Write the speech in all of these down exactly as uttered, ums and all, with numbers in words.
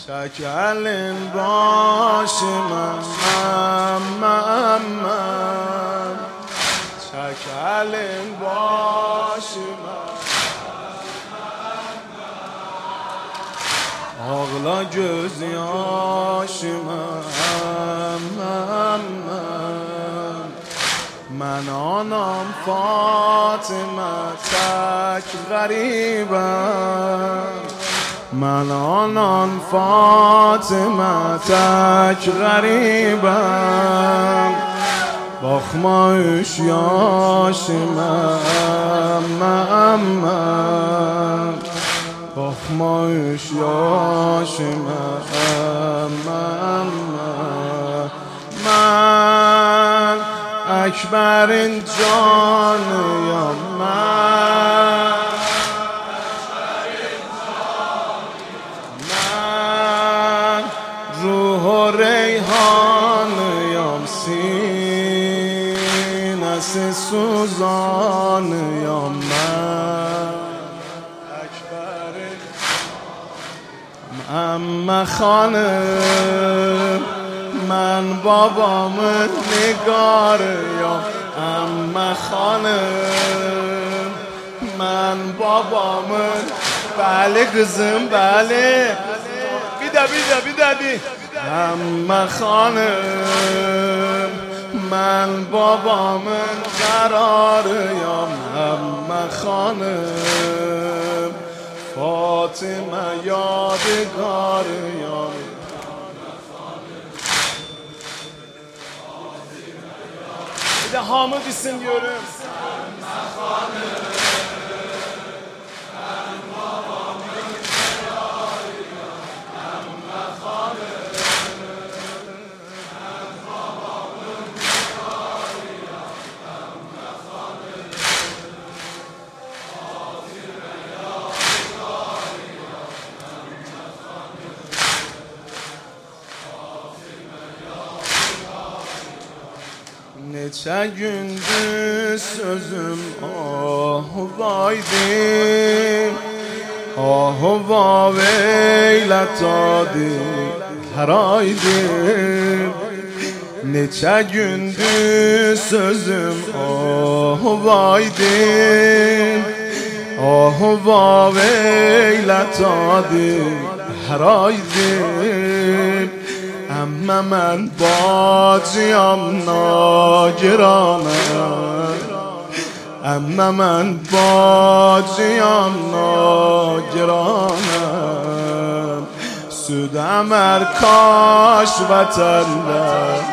شکل باش من من شکل باش من ağla göz yaşımam من آنم فاطمه تک غریبم من آنم فاطمه تک غریبم باخمایش yaşımam من باخمایش yaşımam من اکبرین جانیم من من روح و ریحانیم سینه‌س سوزانیم من اکبرین عمه خانم من بابامın نگاریم عمه خانم من بابامın بله kızım بله بیده بیده بیده بی عمه خانم من بابامın قراریم عمه خانم فاطمه یادگاریم de hamd isim diyorum. Neçə gündür sözüm ahu vaydim ahu vav eylet adi her aydim Neçə gündür sözüm ahu vaydim ahu vav eylet adi her aydim اما من باجیم ناگرانم اما من باجیم ناگرانم سودم ارکاش وطنده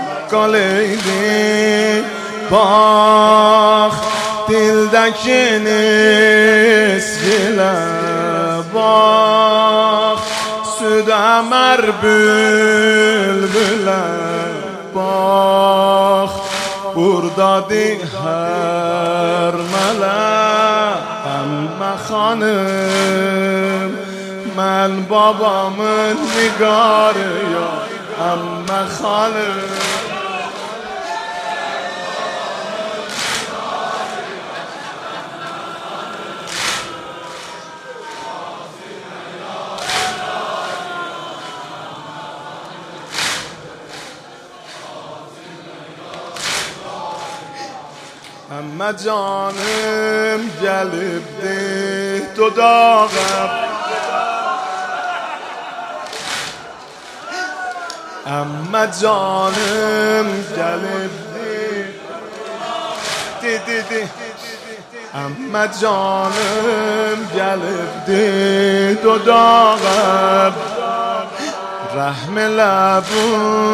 قلیدی باخ دildeki neskile باخ سودم ار bülbüle bax buradadır hər mələk Əmmə xanım mən babamın nigarıyam Əmmə xanım Əmmə canım gəlibdir dodağım Əmmə canım gəlibdir Di di di Əmmə canım gəlibdir dodağım Rəhm elə bu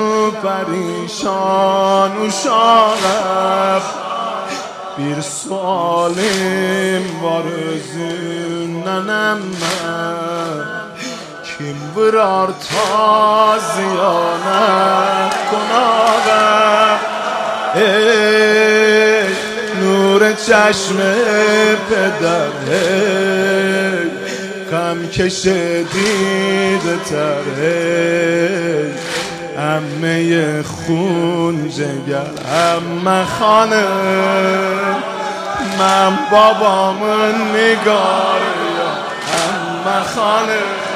pərişan uşağım Bir sualim var özündən əmmə Kim vırar taziyana qonağa Ey nur çeşm پدر ey غم کشه دیده تر ای عمه خون جگر عمه خانم من بابامın نگاریم عمه خانم